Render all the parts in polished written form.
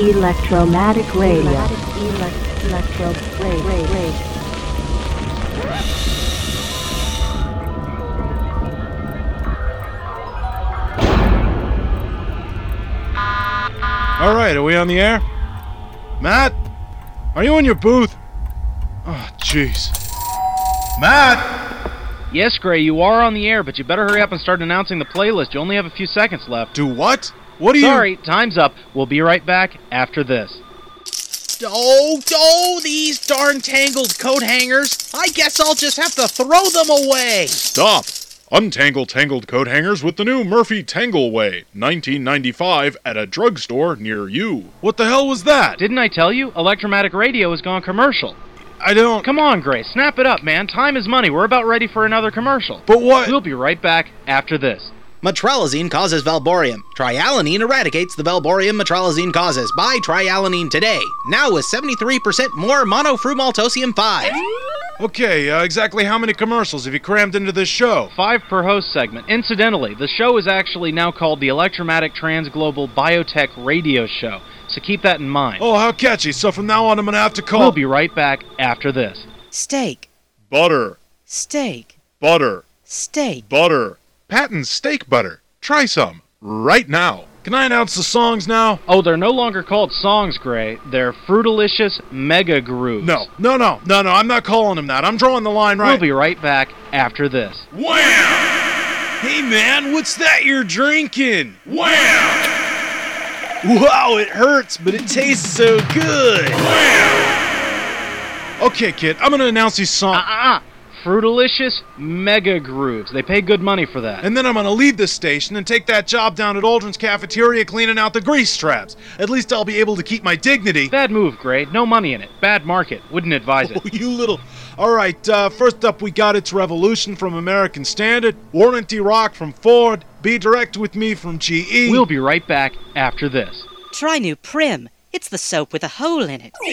Electromatic Radio. All right, are we on the air? Matt? Are you in your booth? Oh, jeez. Matt! Yes, Gray, you are on the air, but you better hurry up and start announcing the playlist. You only have a few seconds left. Do what? What are you... Sorry, time's up. We'll be right back after this. Oh, these darn tangled coat hangers. I guess I'll just have to throw them away. Stop! Untangle tangled coat hangers with the new Murphy Tangle Way, $19.95 at a drugstore near you. What the hell was that? Didn't I tell you? Electromatic Radio has gone commercial. I don't... Come on, Gray, snap it up, man. Time is money. We're about ready for another commercial. But what... We'll be right back after this. Metralazine causes valborium. Trialanine eradicates the valborium metralazine causes. Buy trialanine today. Now with 73% more monofrumaltosium 5. Okay, exactly how many commercials have you crammed into this show? 5 per host segment. Incidentally, the show is actually now called the Electromatic Transglobal Biotech Radio Show, so keep that in mind. Oh, how catchy. So from now on I'm gonna have to call... We'll be right back after this. Steak. Butter. Steak. Butter. Steak. Butter. Patton's steak butter. Try some. Right now. Can I announce the songs now? Oh, they're no longer called songs, Gray. They're Fruitalicious Mega Grooves. No, I'm not calling them that. I'm drawing the line right... We'll be right back after this. Wham! Hey, man, what's that you're drinking? Wham! Wow, it hurts, but it tastes so good. Wham! Okay, kid, I'm gonna announce these songs... Fruitalicious Mega Grooves. They pay good money for that. And then I'm gonna leave this station and take that job down at Aldrin's Cafeteria cleaning out the grease traps. At least I'll be able to keep my dignity. Bad move, Gray. No money in it. Bad market. Wouldn't advise it. Oh, you little... Alright, first up we got It's Revolution from American Standard, Warranty Rock from Ford, Be Direct With Me from GE. We'll be right back after this. Try new Prim. It's the soap with a hole in it.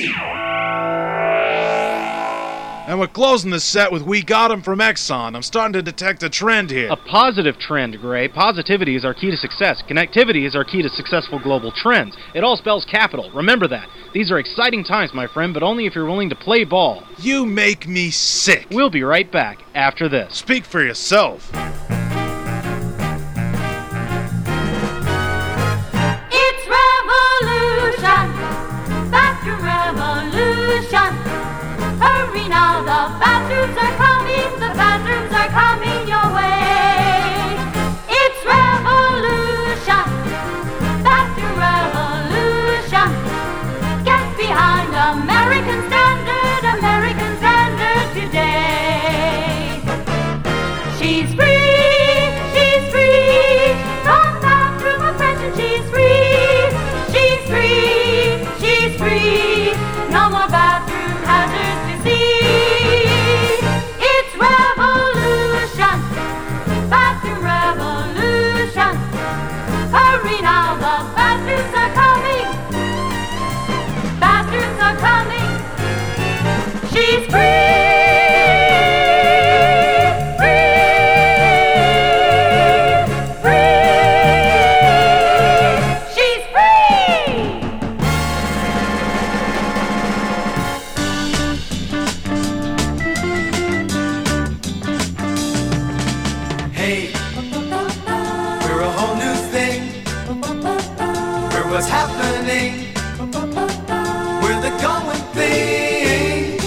And we're closing the set with We Got 'Em from Exxon. I'm starting to detect a trend here. A positive trend, Gray. Positivity is our key to success. Connectivity is our key to successful global trends. It all spells capital. Remember that. These are exciting times, my friend, but only if you're willing to play ball. You make me sick. We'll be right back after this. Speak for yourself. It's revolution. Back to revolution. Hurry now, the bathrooms are coming, the bathrooms are coming your way. It's revolution, back to revolution. Get behind American Standard today. She's free, from bathroom oppression, she's free, no more bathroom hazards. It's revolution, back to revolution. Hurry now, the bathrooms are coming. She's free. She's free. What's happening? We're the going thing.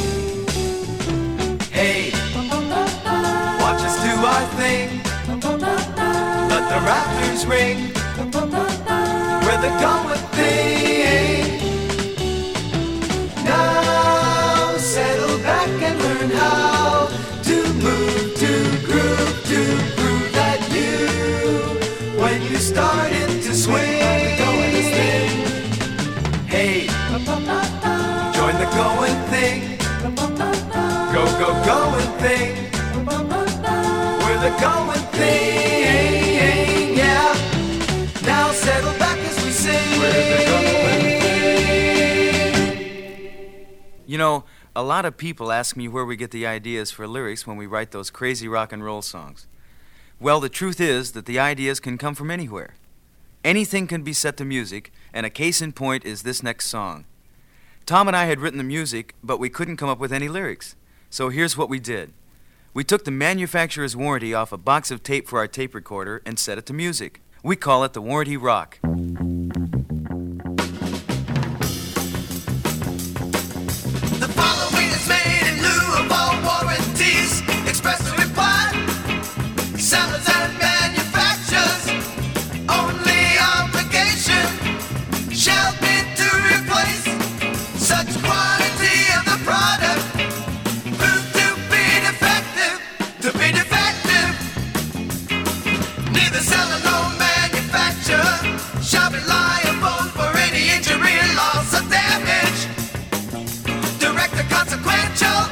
Hey, watch us do our thing. Let the rafters ring. We're the going thing. Now settle back and learn how to move, to groove that you. When you started to swing. Hey, join the going thing. Go, going thing. We're the going thing, yeah. Now settle back as we sing. We're the going thing. You know, a lot of people ask me where we get the ideas for lyrics when we write those crazy rock and roll songs. Well, the truth is that the ideas can come from anywhere. Anything can be set to music, and a case in point is this next song. Tom and I had written the music, but we couldn't come up with any lyrics. So here's what we did. We took the manufacturer's warranty off a box of tape for our tape recorder and set it to music. We call it the Warranty Rock. The following is made in lieu of all warranties. Express the reply. Sellers and manufacturers. Only obligation shall be to replace such quantity of the product proved to be defective. Neither seller nor manufacturer shall be liable for any injury, loss, or damage. Direct or consequential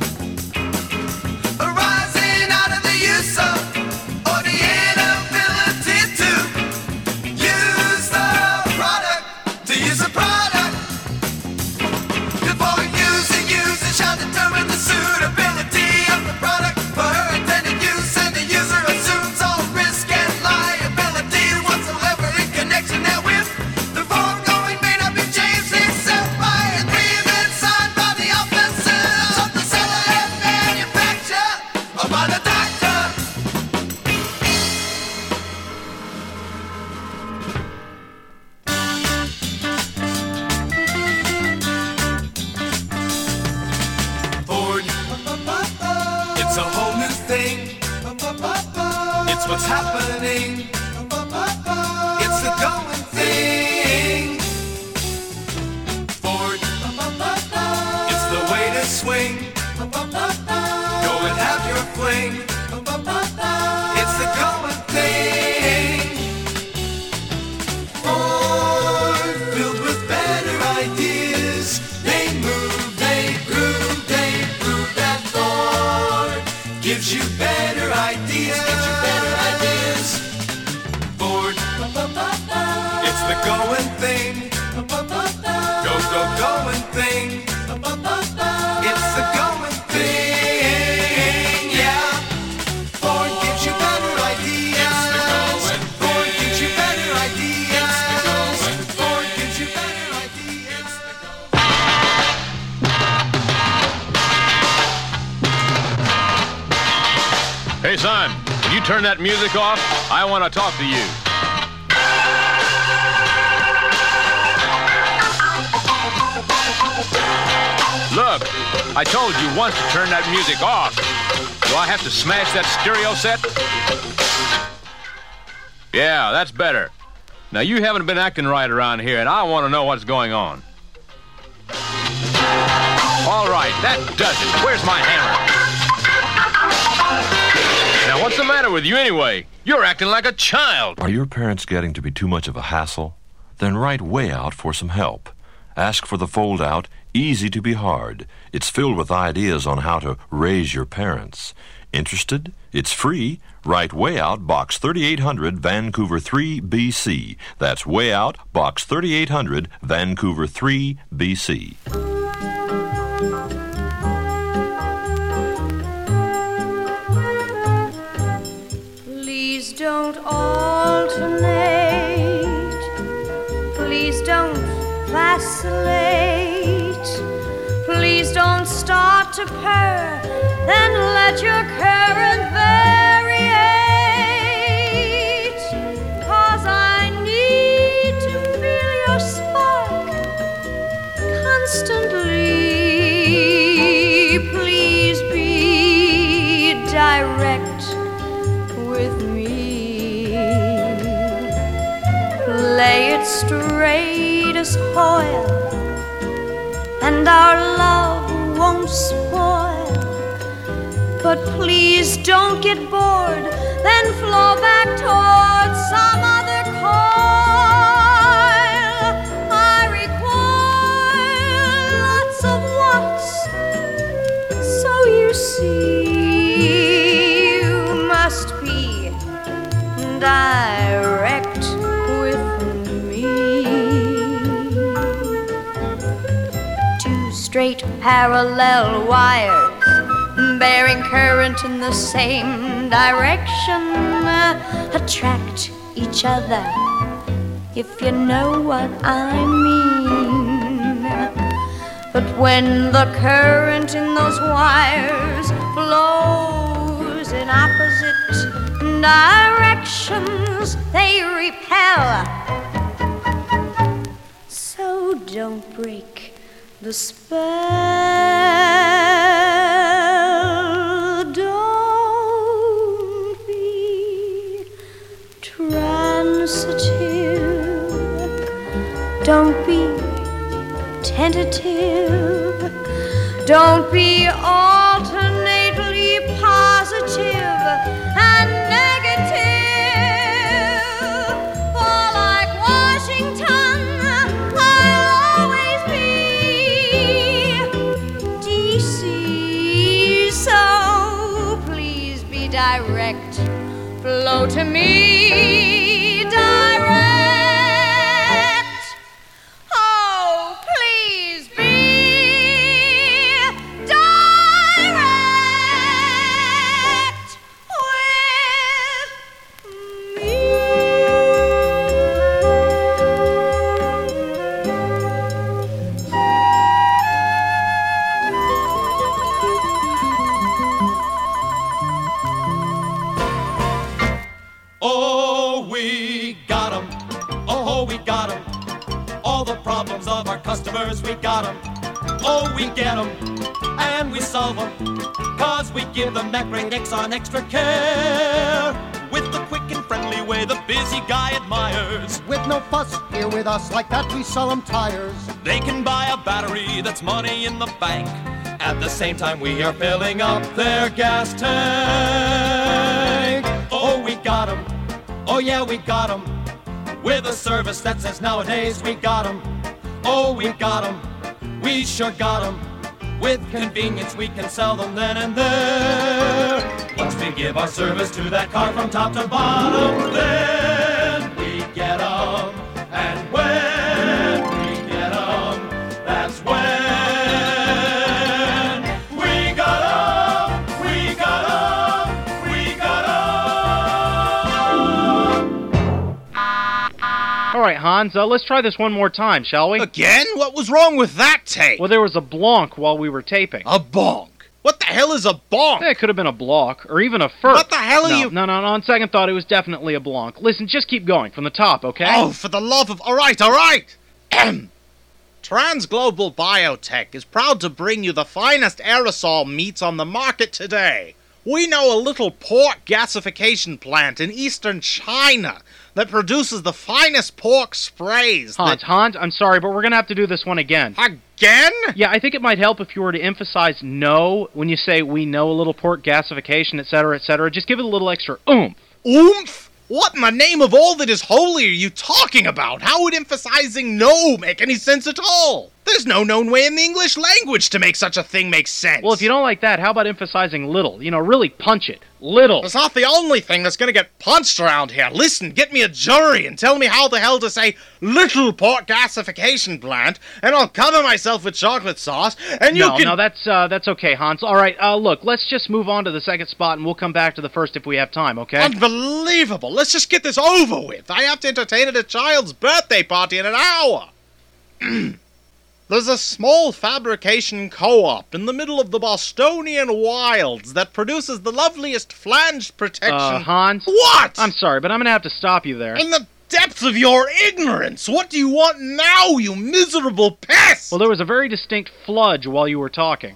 arising out of the use of or the inability to use the product. Before using, user shall determine the suitability of the product for her intended use, and the user assumes all risk and liability whatsoever in connection therewith. The foregoing may not be changed except by agreement signed by the officers of the seller and manufacturer or by the doctor. Ford, it's a whole new thing. It's what's happening. It's the going thing. Ford, it's the way to swing. Go and have your fling. It's the going thing. Ford, filled with better ideas. They move, they groove, they prove that Ford gives you better ideas. Ford, it's the going thing. Going thing. It's the going thing, yeah. Ford gives you better ideas. Ford gives you better ideas. Ford gives you better ideas. Hey, son, will you turn that music off? I want to talk to you. Look, I told you once to turn that music off. Do I have to smash that stereo set? Yeah, that's better. Now, you haven't been acting right around here, and I want to know what's going on. All right, that does it. Where's my hammer? Now, what's the matter with you anyway? You're acting like a child. Are your parents getting to be too much of a hassle? Then write Way Out for some help. Ask for the fold-out, Easy to Be Hard. It's filled with ideas on how to raise your parents. Interested? It's free. Write Way Out, Box 3800, Vancouver 3, BC. That's Way Out, Box 3800, Vancouver 3, BC. Please don't alternate. Please don't vacillate. Please don't start to purr, then let your current variate. 'Cause I need to feel your spark constantly. Please be direct with me. Lay it straight as oil, and our love won't spoil. But please don't get bored, then flow back towards some other coil. I require lots of wants, so you see, you must be direct with me. Two straight parallel wires bearing current in the same direction attract each other if you know what I mean. But when the current in those wires flows in opposite directions, they repel. So don't break the spell. Don't be transitive. Don't be tentative. Don't be alternately positive and negative. For like Washington, I'll always be DC. So please be direct. Flow to me direct. Oh, please be direct with me. Oh, we got 'em. Oh, we got 'em. All the problems of our customers, we got 'em. Oh, we get 'em, and we solve 'em. 'Cause we give them that great Exxon extra care. With the quick and friendly way the busy guy admires. With no fuss, here with us, like that we sell 'em tires. They can buy a battery that's money in the bank. At the same time we are filling up their gas tank. Oh, we got 'em. Oh, yeah, we got 'em. With a service that says nowadays we got 'em. Oh, we got 'em. We sure got 'em. With convenience we can sell them then and there. Once we give our service to that car from top to bottom, then we get 'em. And when we get 'em, that's when we got 'em, we got 'em, we got 'em. All right, Hans, let's try this one more time, shall we? Again? What was wrong with that tape? Well, there was a blonk while we were taping. A bonk? What the hell is a bonk? It could have been a block, or even a fur. What the hell are you... No, on second thought, it was definitely a blonk. Listen, just keep going, from the top, okay? Oh, for the love of... All right. Transglobal Biotech is proud to bring you the finest aerosol meats on the market today. We know a little pork gasification plant in eastern China that produces the finest pork sprays. Hans, I'm sorry, but we're going to have to do this one again. Again? Yeah, I think it might help if you were to emphasize no when you say we know a little pork gasification, etc., etc. Just give it a little extra oomph. Oomph? What in the name of all that is holy are you talking about? How would emphasizing no make any sense at all? There's no known way in the English language to make such a thing make sense. Well, if you don't like that, how about emphasizing little? You know, really punch it. Little. It's not the only thing that's gonna get punched around here. Listen, get me a jury and tell me how the hell to say little pork gasification plant, and I'll cover myself with chocolate sauce, and you can... No, that's okay, Hans. All right, look, let's just move on to the second spot, and we'll come back to the first if we have time, okay? Unbelievable. Let's just get this over with. I have to entertain at a child's birthday party in an hour. There's a small fabrication co-op in the middle of the Bostonian wilds that produces the loveliest flange protection... Hans? What? I'm sorry, but I'm gonna have to stop you there. In the depths of your ignorance, what do you want now, you miserable pest? Well, there was a very distinct fludge while you were talking.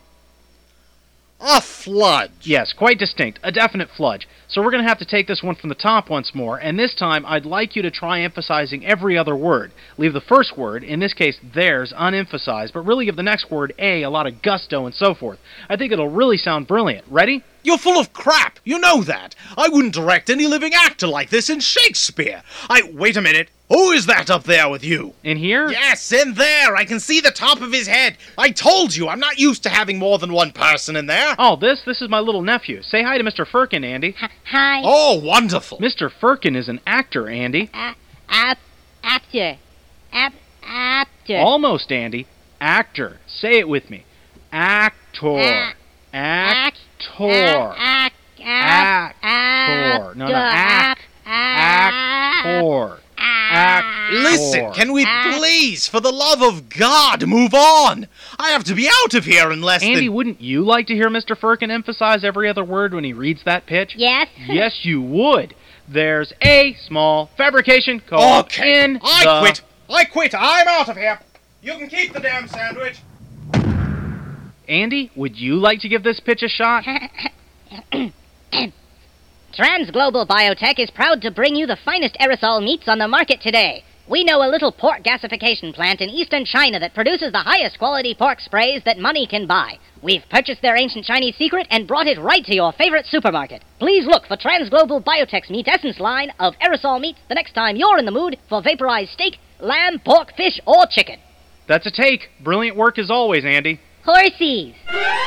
A fludge? Yes, quite distinct. A definite fludge. So we're going to have to take this one from the top once more, and this time I'd like you to try emphasizing every other word. Leave the first word, in this case theirs, unemphasized, but really give the next word a lot of gusto and so forth. I think it'll really sound brilliant. Ready? You're full of crap. You know that. I wouldn't direct any living actor like this in Shakespeare. Wait a minute. Who is that up there with you? In here? Yes, in there. I can see the top of his head. I told you, I'm not used to having more than one person in there. Oh, this is my little nephew. Say hi to Mr. Firkin, Andy. Hi. Oh, wonderful. Mr. Firkin is an actor, Andy. Actor. Actor. Almost, Andy. Actor. Say it with me. Actor. Actor. Actor. No, actor. Actor. it? Can we please, for the love of God, move on? I have to be out of here in less Andy, than... wouldn't you like to hear Mr. Firkin emphasize every other word when he reads that pitch? Yes. Yes, you would. There's a small fabrication co-op in I quit. I'm out of here. You can keep the damn sandwich. Andy, would you like to give this pitch a shot? Transglobal Biotech is proud to bring you the finest aerosol meats on the market today. We know a little pork gasification plant in eastern China that produces the highest quality pork sprays that money can buy. We've purchased their ancient Chinese secret and brought it right to your favorite supermarket. Please look for Transglobal Biotech's Meat Essence line of aerosol meats the next time you're in the mood for vaporized steak, lamb, pork, fish, or chicken. That's a take. Brilliant work as always, Andy. Horsies.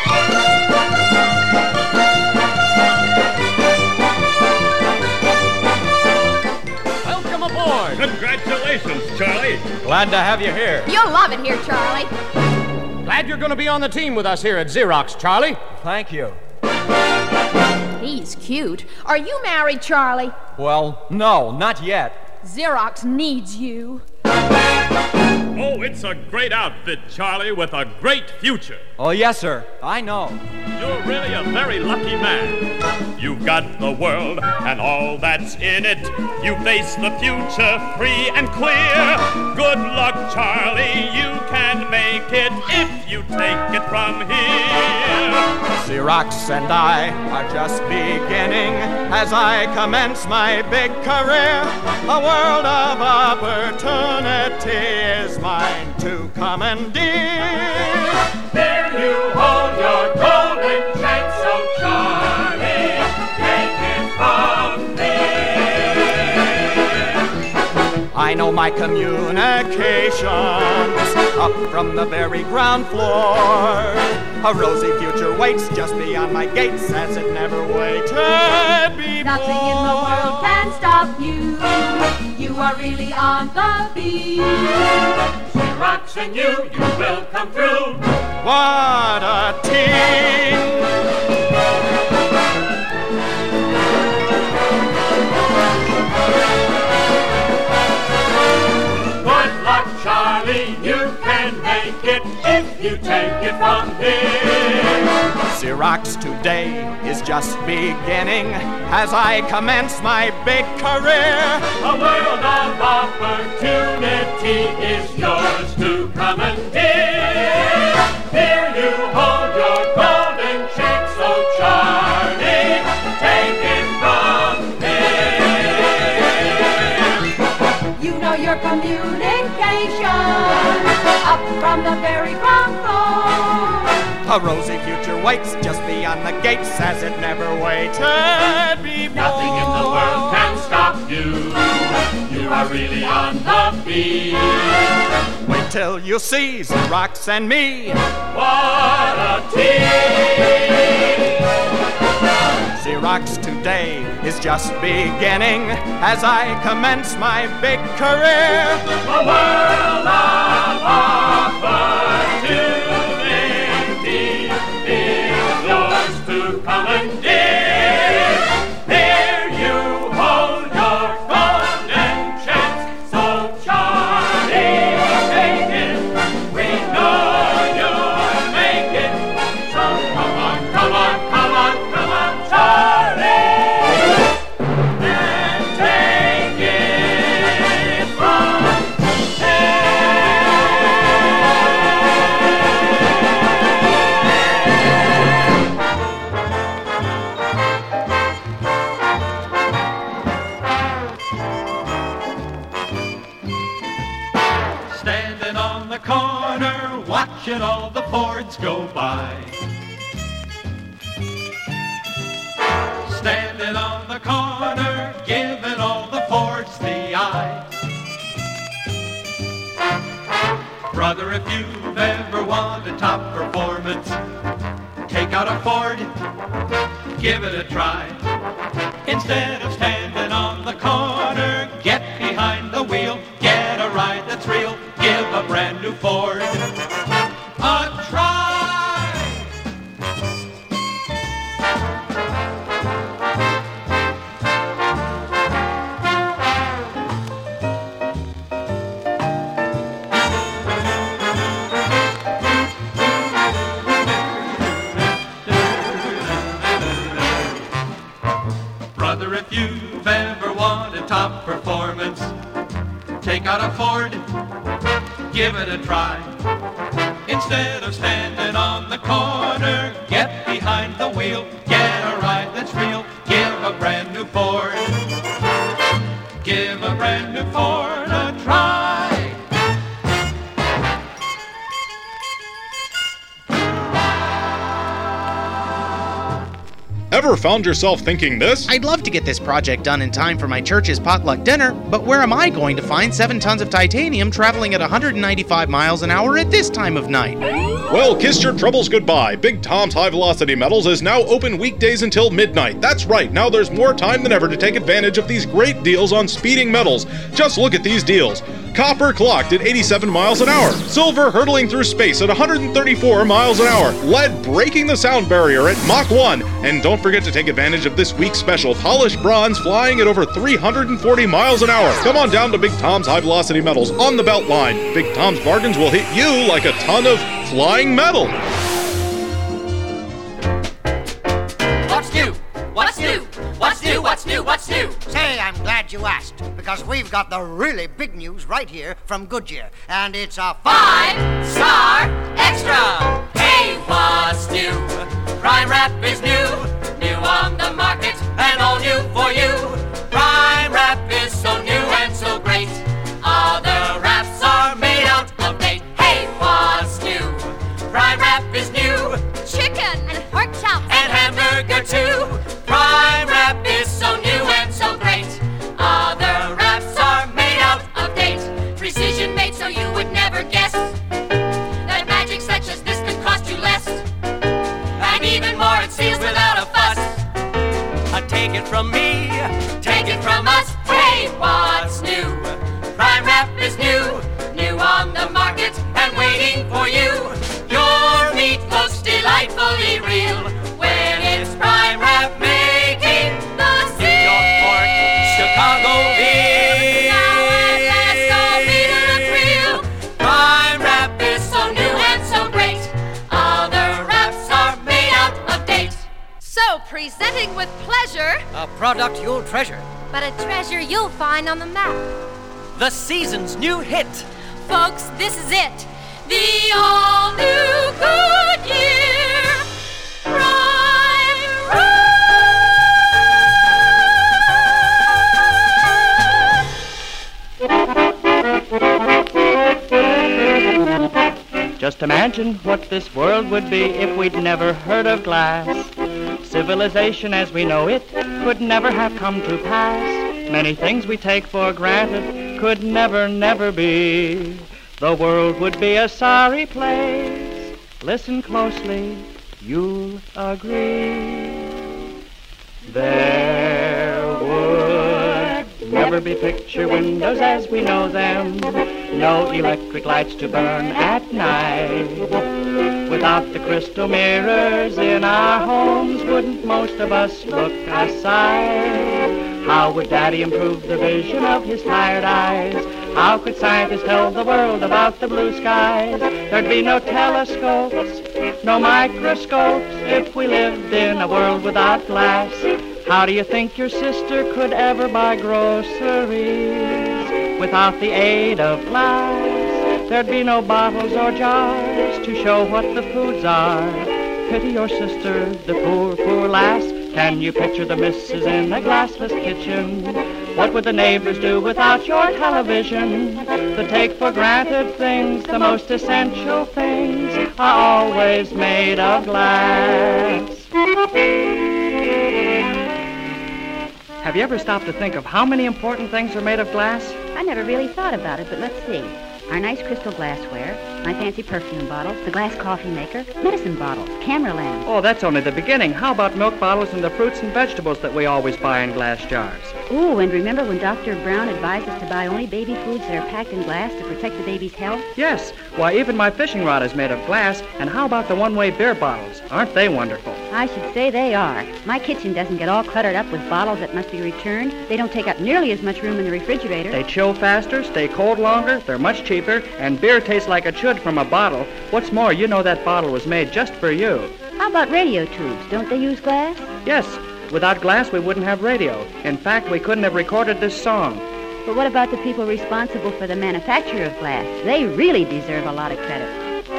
Welcome aboard. Congratulations, Charlie. Glad to have you here. You'll love it here, Charlie. Glad you're going to be on the team with us here at Xerox, Charlie. Thank you. He's cute. Are you married, Charlie? Well, no, not yet. Xerox needs you. Oh, it's a great outfit, Charlie, with a great future. Oh, yes, sir. I know. You're really a very lucky man. You've got the world and all that's in it. You face the future free and clear. Good luck, Charlie. You can make it if you take it from here. Xerox and I are just beginning as I commence my big career. A world of opportunity is mine to commandeer. There you hold your golden chance, so Charlie, take it from me. I know my communications up from the very ground floor. A rosy future waits just beyond my gates as it never waited before. Nothing in the world can stop you. You are really on the beat. Xerox and you will come through. What a team! Good luck, Charlie, you can make it if you take it from here. Xerox today is just beginning as I commence my big career. A world of opportunity is yours to commandeer. Here you hold your golden chance, so Charlie, take it from here. You know your communication up from the very ground floor. A rosy future waits just beyond the gates as it never waited before. Nothing in the world can stop you. You are really on the beat. Wait till you see Xerox and me. What a team! Xerox today is just beginning as I commence my big career. A world of opportunity is yours to commandeer. Here you hold your golden chance, so Charlie, take it. We know you'll make it. So come on, come on, come on, come on, Charlie, and take it from Standing on the corner, watching all the Fords go by. Standing on the corner, giving all the Fords the eye. Brother, if you've ever wanted top performance, take out a Ford, give it a try. Instead of standing on the corner, get behind the wheel, get a ride that's real, give a brand new Ford a try. if you've ever wanted top performance, take out a Ford, give it a try. Instead of standing on the corner, get behind the wheel, get a ride that's real. Give a brand new Ford, give a brand new Ford a try. Ever found yourself thinking this? I'd love to get this project done in time for my church's potluck dinner, but where am I going to find 7 tons of titanium traveling at 195 miles an hour at this time of night? Well, kiss your troubles goodbye. Big Tom's High Velocity Metals is now open weekdays until midnight. That's right, now there's more time than ever to take advantage of these great deals on speeding metals. Just look at these deals. Copper clocked at 87 miles an hour. Silver hurtling through space at 134 miles an hour. Lead breaking the sound barrier at Mach 1. And don't forget to take advantage of this week's special polished bronze flying at over 340 miles an hour. Come on down to Big Tom's High Velocity Metals on the Beltline. Big Tom's bargains will hit you like a ton of flying metal. What's new? What's new? What's new? What's new? What's new? Say, I'm glad you asked, because we've got the really big news right here from Goodyear, and it's a 5-star extra. Hey, what's new? Prime Wrap is new, new on the market, and all new for you. Prime Wrap is so new and so great. All the wraps are made out of date. Hey, what's new? Prime Wrap is new. Chicken and pork chops and hamburger too. Prime Wrap is so new and so great. All the wraps are made out of date. Precision made so you would never guess that magic such as this could cost you less. And even more, it seals without a fuss. Take it from me, take it from us. Hey, what's new? Prime Wrap is new, new on the market and waiting for you. Your meat looks delightfully real when it's Prime Wrap making the seal. New York pork, Chicago beef. Now at last all meat will look real. Prime Wrap is so new and so great. All the wraps are made out of date. So, presenting with pleasure, a product you'll treasure, but a treasure you'll find on the map. the season's new hit. Folks, this is it. The all-new Goodyear Prime Rub! Just imagine what this world would be if we'd never heard of glass. Civilization as we know it could never have come to pass. Many things we take for granted could never, never be. The world would be a sorry place. Listen closely, you'll agree. There would never be picture windows as we know them. No electric lights to burn at night. Without the crystal mirrors in our homes, wouldn't most of us look aside? How would Daddy improve the vision of his tired eyes? How could scientists tell the world about the blue skies? There'd be no telescopes, no microscopes, if we lived in a world without glass. How do you think your sister could ever buy groceries without the aid of glass? There'd be no bottles or jars to show what the foods are. Pity your sister, the poor, poor lass. Can you picture the missus in a glassless kitchen? What would the neighbors do without your television? The take for granted things, the most essential things, are always made of glass. Have you ever stopped to think of how many important things are made of glass? I never really thought about it, but let's see. Our nice crystal glassware, my fancy perfume bottles, the glass coffee maker, medicine bottles, camera lamps. Oh, that's only the beginning. How about milk bottles and the fruits and vegetables that we always buy in glass jars? Ooh, and remember when Dr. Brown advised us to buy only baby foods that are packed in glass to protect the baby's health? Yes. Why, even my fishing rod is made of glass. And how about the one-way beer bottles? Aren't they wonderful? I should say they are. My kitchen doesn't get all cluttered up with bottles that must be returned. They don't take up nearly as much room in the refrigerator. They chill faster, stay cold longer, they're much cheaper, and beer tastes like it should from a bottle. What's more, you know that bottle was made just for you. How about radio tubes? Don't they use glass? Yes. Without glass, we wouldn't have radio. In fact, we couldn't have recorded this song. But what about the people responsible for the manufacture of glass? They really deserve a lot of credit.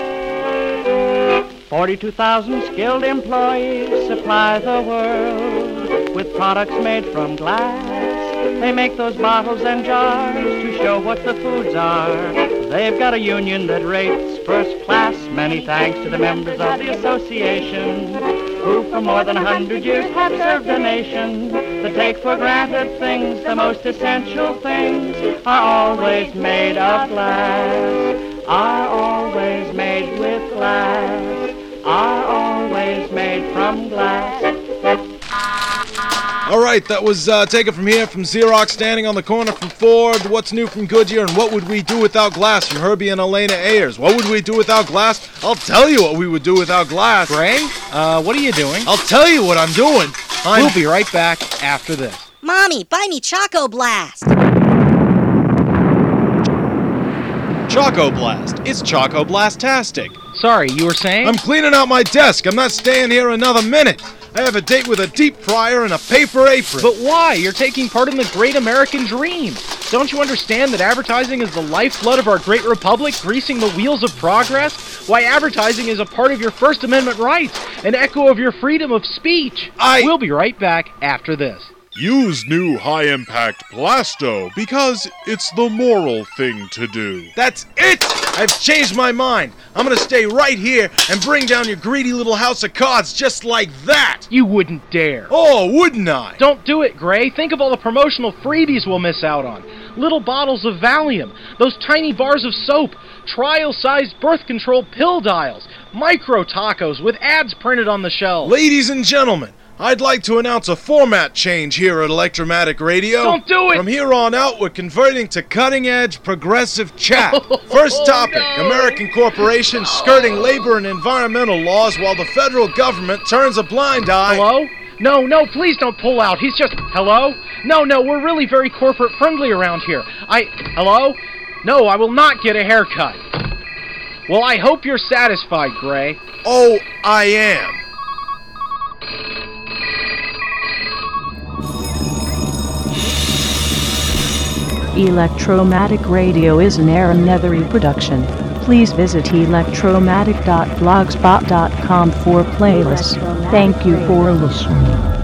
42,000 skilled employees supply the world with products made from glass. They make those bottles and jars to show what the foods are. They've got a union that rates first class. Many thanks to the members of the association, who for more than 100 years have served the nation. The take for granted things, the most essential things, are always made of glass, are always made with glass, are always made from glass. All right, that was taken from here from Xerox, Standing on the Corner from Ford, What's New from Goodyear, and What Would We Do Without Glass from Herbie and Elena Ayers. What would we do without glass? I'll tell you what we would do without glass. Gray, what are you doing? I'll tell you what I'm doing. We'll be right back after this. Mommy, buy me Choco Blast. Choco Blast. It's Choco Blast-tastic. Sorry, you were saying? I'm cleaning out my desk. I'm not staying here another minute. I have a date with a deep fryer and a paper apron. But why? You're taking part in the great American dream. Don't you understand that advertising is the lifeblood of our great republic, greasing the wheels of progress? Why, advertising is a part of your First Amendment rights, an echo of your freedom of speech. We'll be right back after this. Use new high-impact Blasto because it's the moral thing to do. That's it! I've changed my mind. I'm gonna stay right here and bring down your greedy little house of cards just like that. You wouldn't dare. Oh, wouldn't I? Don't do it, Gray. Think of all the promotional freebies we'll miss out on. Little bottles of Valium, those tiny bars of soap, trial-sized birth control pill dials, micro tacos with ads printed on the shelves. Ladies and gentlemen, I'd like to announce a format change here at Electromatic Radio. Don't do it! From here on out, we're converting to cutting-edge progressive chat. First topic, American corporations skirting labor and environmental laws while the federal government turns a blind eye. Hello? No, please don't pull out. He's just... Hello? No, we're really very corporate friendly around here. Hello? No, I will not get a haircut. Well, I hope you're satisfied, Gray. Oh, I am. Electromatic Radio is an Aaron Nethery production. Please visit electromatic.blogspot.com for playlists. Thank you for listening.